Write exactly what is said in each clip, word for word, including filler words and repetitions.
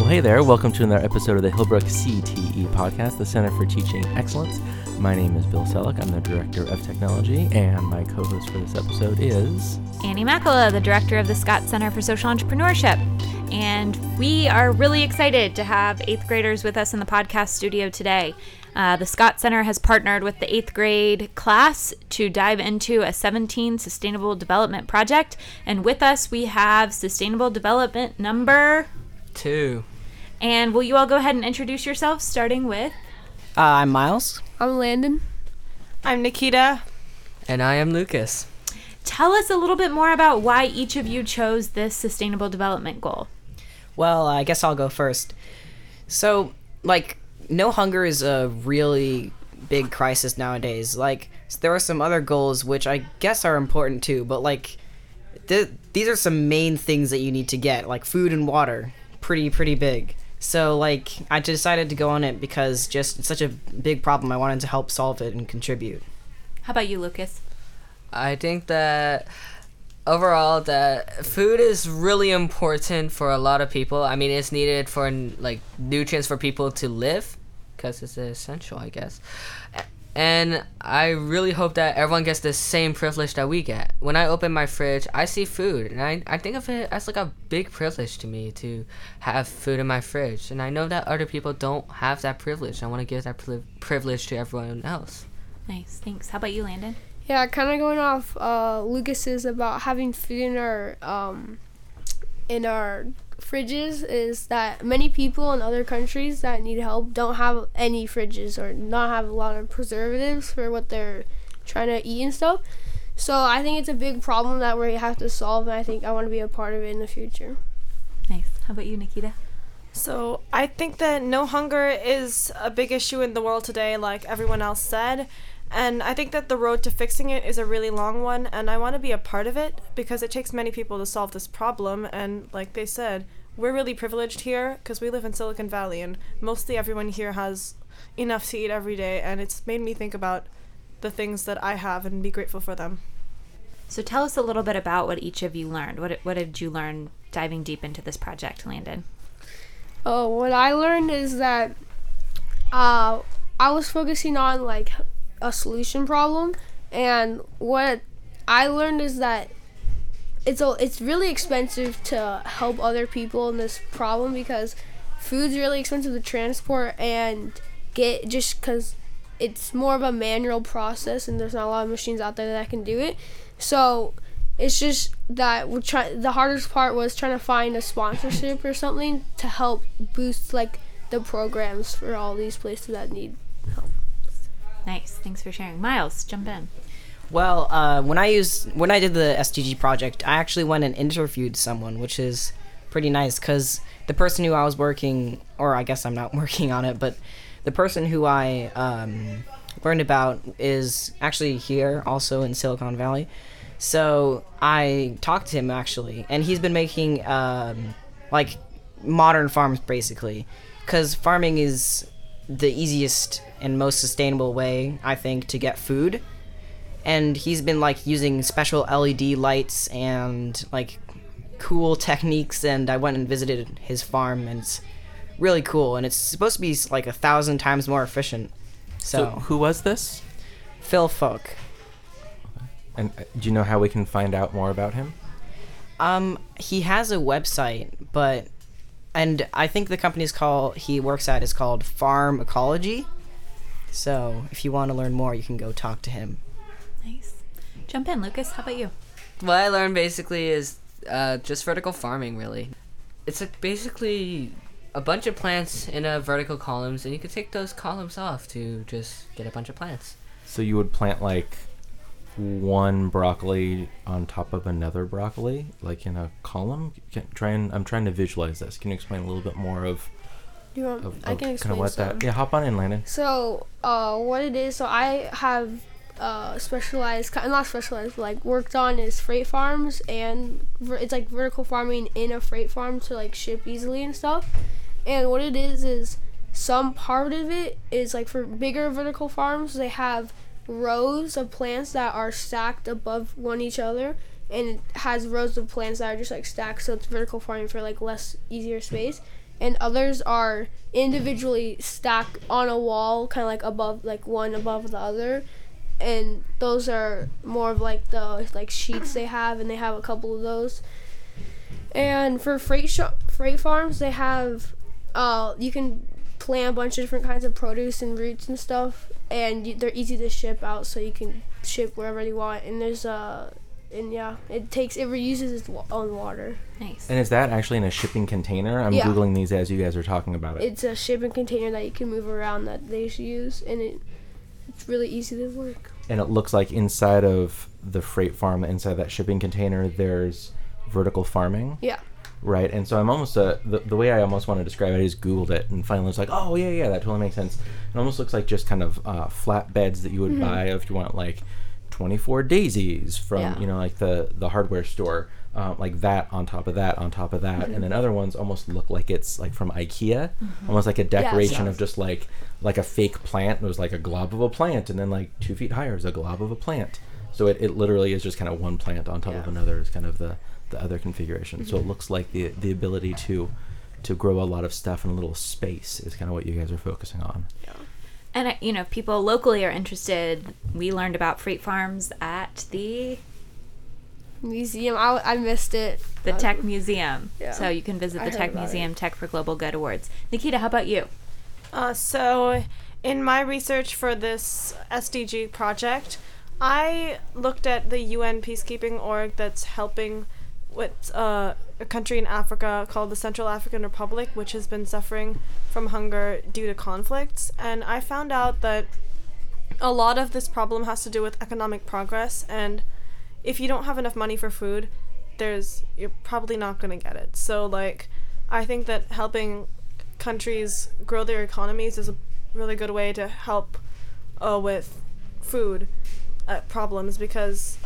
Hey there, welcome to another episode of the Hillbrook C T E podcast, the Center for Teaching Excellence. My name is Bill Selleck, I'm the Director of Technology, and my co-host for this episode is... Annie Makala, the Director of the Scott Center for Social Entrepreneurship. And we are really excited to have eighth graders with us in the podcast studio today. Uh, the Scott Center has partnered with the eighth grade class to dive into a seventeen Sustainable Development Project. And with us, we have Sustainable Development number... Two. And will you all go ahead and introduce yourselves, starting with... Uh, I'm Miles. I'm Landon. I'm Nikita. And I am Lucas. Tell us a little bit more about why each of you chose this Sustainable Development goal. Well, I guess I'll go first. So, like, no hunger is a really big crisis nowadays. Like, there are some other goals which I guess are important too, but, like, th- these are some main things that you need to get, like food and water. Pretty, pretty big. So, like, I decided to go on it because just it's such a big problem. I wanted to help solve it and contribute. How about you, Lucas? I think that overall that food is really important for a lot of people. I mean, it's needed for like nutrients for people to live because it's essential, I guess. And I really hope that everyone gets the same privilege that we get. When I open my fridge, I see food, and I, I think of it as like a big privilege to me to have food in my fridge. And I know that other people don't have that privilege. I want to give that pri- privilege to everyone else. Nice, thanks. How about you, Landon? Yeah, kind of going off uh, Lucas's about having food in our um, in our fridges is that many people in other countries that need help don't have any fridges or not have a lot of preservatives for what they're trying to eat and stuff. So I think it's a big problem that we have to solve, and I think I want to be a part of it in the future. Nice. How about you, Nikita? So I think that no hunger is a big issue in the world today, like everyone else said. And I think that the road to fixing it is a really long one, and I want to be a part of it because it takes many people to solve this problem. And like they said, we're really privileged here because we live in Silicon Valley, and mostly everyone here has enough to eat every day, and it's made me think about the things that I have and be grateful for them. So tell us a little bit about what each of you learned. What what did you learn diving deep into this project, Landon? Oh, what I learned is that uh, I was focusing on like a solution problem, and what I learned is that it's a, it's really expensive to help other people in this problem because food's really expensive to transport and get, just because it's more of a manual process and there's not a lot of machines out there that can do it. So it's just that we're trying. The hardest part was trying to find a sponsorship or something to help boost like the programs for all these places that need help. Nice. Thanks for sharing. Miles, jump in. Well, uh, when I used when I did the S D G project, I actually went and interviewed someone, which is pretty nice because the person who I was working, or I guess I'm not working on it, but the person who I um, learned about is actually here, also in Silicon Valley. So I talked to him actually, and he's been making um, like modern farms basically, because farming is the easiest and most sustainable way, I think, to get food. And he's been like using special L E D lights and like cool techniques, and I went and visited his farm, and it's really cool, and it's supposed to be like a thousand times more efficient. So, So who was this? Phil Folk. And uh, do you know how we can find out more about him? Um, he has a website, but and I think the company's call he works at is called Farm Ecology. So if you want to learn more, you can go talk to him. Nice. Jump in, Lucas. How about you? What I learned basically is uh, just vertical farming, really. It's like basically a bunch of plants in a vertical columns, and you can take those columns off to just get a bunch of plants. So you would plant like one broccoli on top of another broccoli, like in a column? Can, try and, I'm trying to visualize this. Can you explain a little bit more of, Do you want, of, I of can kind explain of what some. that... Yeah, hop on in, Landon. So, uh, what it is, so I have uh, specialized, not specialized, but like worked on is freight farms, and ver- it's like vertical farming in a freight farm to like ship easily and stuff. And what it is is some part of it is like for bigger vertical farms, they have rows of plants that are stacked above one each other, and it has rows of plants that are just like stacked, so it's vertical farming for like less easier space. and others are individually stacked on a wall, kind of like above, like one above the other. And those are more of like the like sheets they have, and they have a couple of those. And for freight sh- freight farms, they have uh you can plant a bunch of different kinds of produce and roots and stuff, and you, they're easy to ship out, so you can ship wherever you want. And there's uh and yeah, it takes it reuses its wa- own water. Nice. And is that actually in a shipping container? I'm Yeah. Googling these as you guys are talking about it. It's a shipping container that you can move around that they use, and it it's really easy to work. And it looks like inside of the freight farm, inside that shipping container, there's vertical farming. Yeah. Right, and so I'm almost uh, the the way I almost want to describe it is Googled it and finally was like, oh yeah, yeah, that totally makes sense. It almost looks like just kind of uh, flat beds that you would Mm-hmm. buy if you want like twenty-four daisies from Yeah. you know like the the hardware store, uh, like that on top of that on top of that, Mm-hmm. and then other ones almost look like it's like from IKEA, almost like a decoration Yes. of just like like a fake plant. It was like a glob of a plant, and then like two feet higher is a glob of a plant. So it, it literally is just kind of one plant on top of Yeah. another is kind of the the other configuration. So it looks like the the ability to to grow a lot of stuff in a little space is kind of what you guys are focusing on. And, uh, you know, if people locally are interested, we learned about freight farms at the Museum, I, I missed it. the Uh, Tech Museum. yeah. So you can visit I the heard Tech about Museum Tech for Global Good Awards. Nikita, how about you? Uh, so, in my research for this S D G project, I looked at the U N peacekeeping org that's helping with uh, a country in Africa called the Central African Republic, which has been suffering from hunger due to conflicts. And I found out that a lot of this problem has to do with economic progress, and if you don't have enough money for food, there's you're probably not going to get it. So, like, I think that helping countries grow their economies is a really good way to help uh, with food uh, problems, because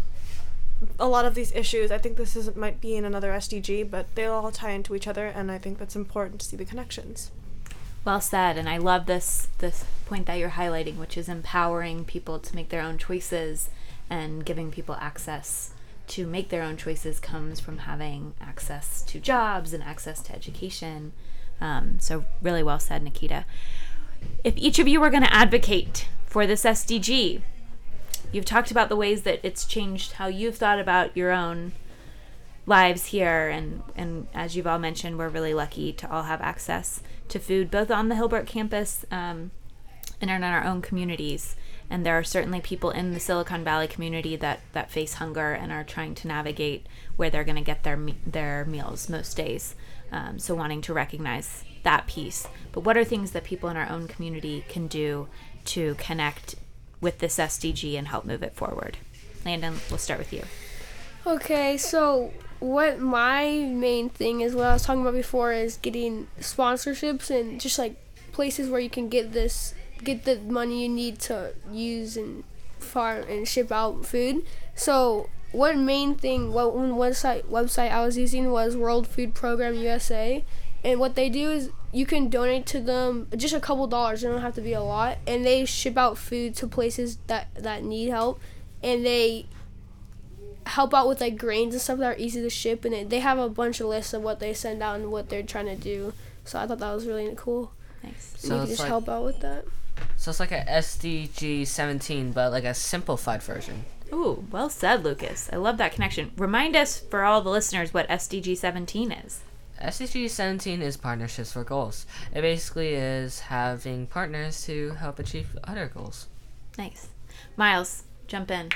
a lot of these issues, I think this is might be in another S D G, but they all tie into each other, and I think that's important to see the connections. Well said, and I love this this point that you're highlighting, which is empowering people to make their own choices, and giving people access to make their own choices comes from having access to jobs and access to education. Um, so really well said, Nikita. If each of you were going to advocate for this S D G, you've talked about the ways that it's changed how you've thought about your own lives here, and, and as you've all mentioned, we're really lucky to all have access to food, both on the Hilbert campus um, and in our own communities. And there are certainly people in the Silicon Valley community that, that face hunger and are trying to navigate where they're going to get their me- their meals most days. Um, so wanting to recognize that piece. But what are things that people in our own community can do to connect with this S D G and help move it forward? Landon, we'll start with you. Okay, so what my main thing is, what I was talking about before, is getting sponsorships and just like places where you can get this, get the money you need to use and farm and ship out food. So one main thing, what one website website I was using was World Food Program U S A, and what they do is you can donate to them just a couple dollars. It don't have to be a lot, and they ship out food to places that that need help, and they help out with like grains and stuff that are easy to ship, and it, they have a bunch of lists of what they send out and what they're trying to do. So I thought that was really cool. Thanks. So So you can it's just like- help out with that. So it's like a S D G seventeen, but like a simplified version. Ooh, well said, Lucas. I love that connection. Remind us, for all the listeners, what S D G seventeen is. S D G seventeen is Partnerships for Goals. It basically is having partners to help achieve other goals. Nice. Miles, jump in.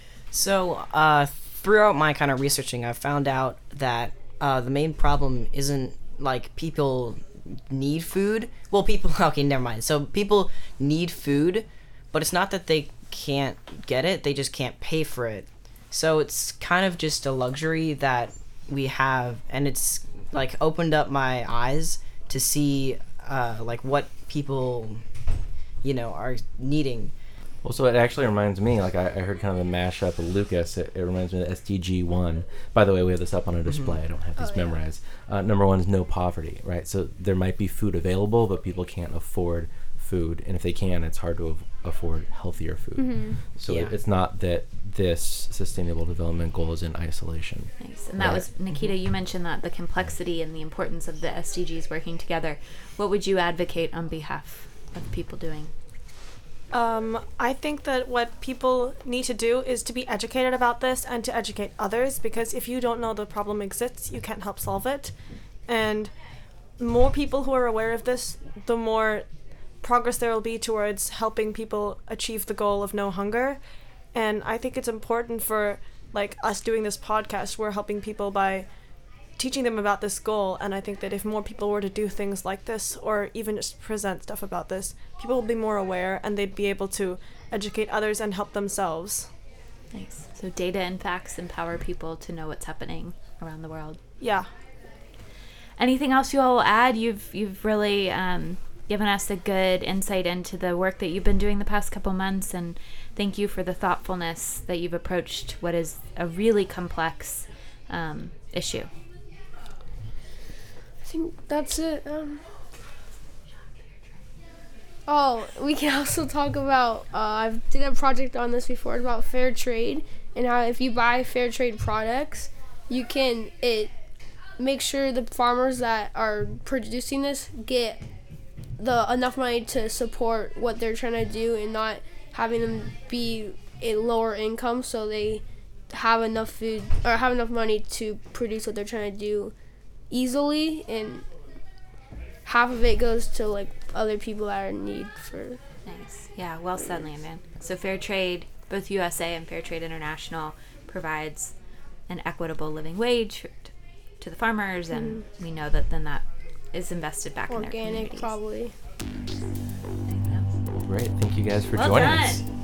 So, uh, throughout my kind of researching, I found out that uh, the main problem isn't like people need food. Well, people, okay, never mind. So, people need food, but it's not that they can't get it, they just can't pay for it. So, it's kind of just a luxury that we have, and it's like opened up my eyes to see uh, like what people, you know, are needing. Well, so it actually reminds me, like I, I heard kind of the mashup of Lucas. It, it reminds me of S D G one. By the way, we have this up on a display. I don't have these Oh, yeah. memorized. Uh, number one is no poverty, right? So there might be food available, but people can't afford food. And if they can, it's hard to av- afford healthier food. So Yeah. it, it's not that this sustainable development goal is in isolation. Nice. And that Right. was, Nikita, you mentioned that the complexity and the importance of the S D Gs working together. What would you advocate on behalf of people doing? Um, I think that what people need to do is to be educated about this and to educate others, because if you don't know the problem exists, you can't help solve it. And more people who are aware of this, the more progress there will be towards helping people achieve the goal of no hunger. And I think it's important for, like, us doing this podcast, we're helping people by teaching them about this goal. And I think that if more people were to do things like this, or even just present stuff about this, people will be more aware and they'd be able to educate others and help themselves. Nice. So data and facts empower people to know what's happening around the world. Yeah. Anything else you all will add? You've you've really um, given us a good insight into the work that you've been doing the past couple months, and thank you for the thoughtfulness that you've approached what is a really complex um, issue. I think that's it. Um, oh, we can also talk about, uh, I've did a project on this before about fair trade, and how if you buy fair trade products, you can, it make sure the farmers that are producing this get the enough money to support what they're trying to do, and not having them be a lower income, so they have enough food or have enough money to produce what they're trying to do easily, and half of it goes to like other people that are in need for. Nice. Yeah, well said, Landon. So Fair Trade, both U S A and Fair Trade International, provides an equitable living wage t- to the farmers, and mm. we know that then that is invested back in their organic communities. Probably. Anything else? Great. Thank you guys for Well joining done. us.